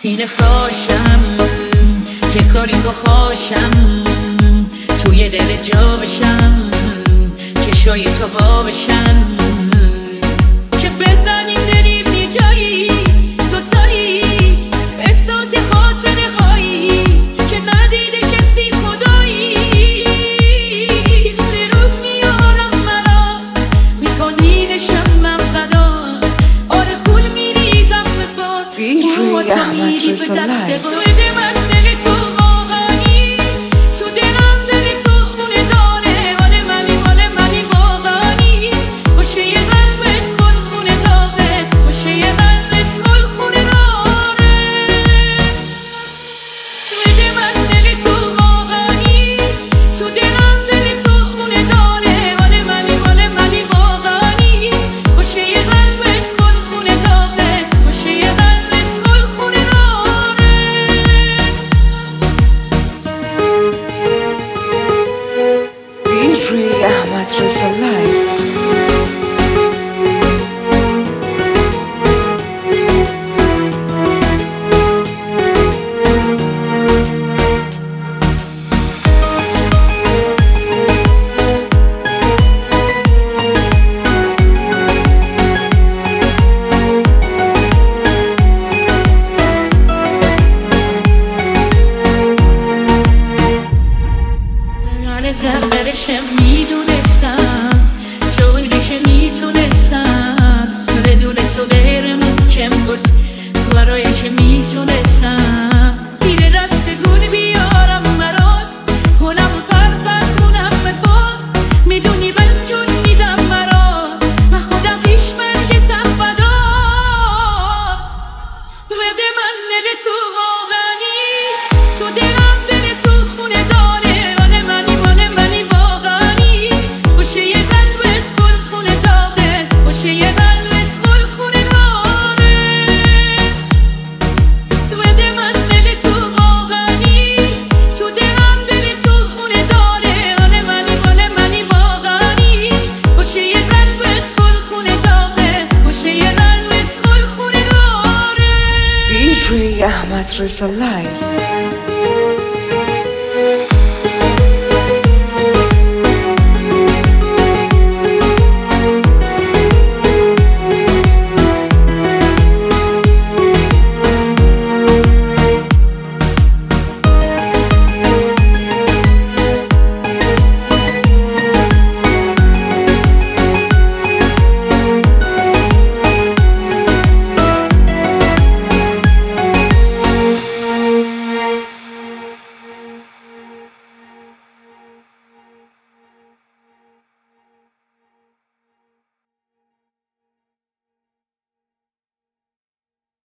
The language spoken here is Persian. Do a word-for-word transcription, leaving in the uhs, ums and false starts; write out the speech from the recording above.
اینه فاشم که کاری بخواشم توی دل جا بشم چشای تو وا بشن که بزنیم بریم یه جایی دوتایی بساز خاطره هایی که ندیده کسی خدایی هر روز میارم مرا میکنینشم من فدا آره پول میریزم به بار دیجی احمد رضا لایو احمد رضا لایو زفرش میدونستم جویلش میتونستم بدون تو غیر ممکن بود کارایش میتونستم دیره دست گون بیارم مراد کنم پر پر کنم بکن میدونی من جون میدم مراد و خودم پیش مرگتم فدا بده من دل تو واقعی تو دلم دل تو خونه داره احمد رضا لایو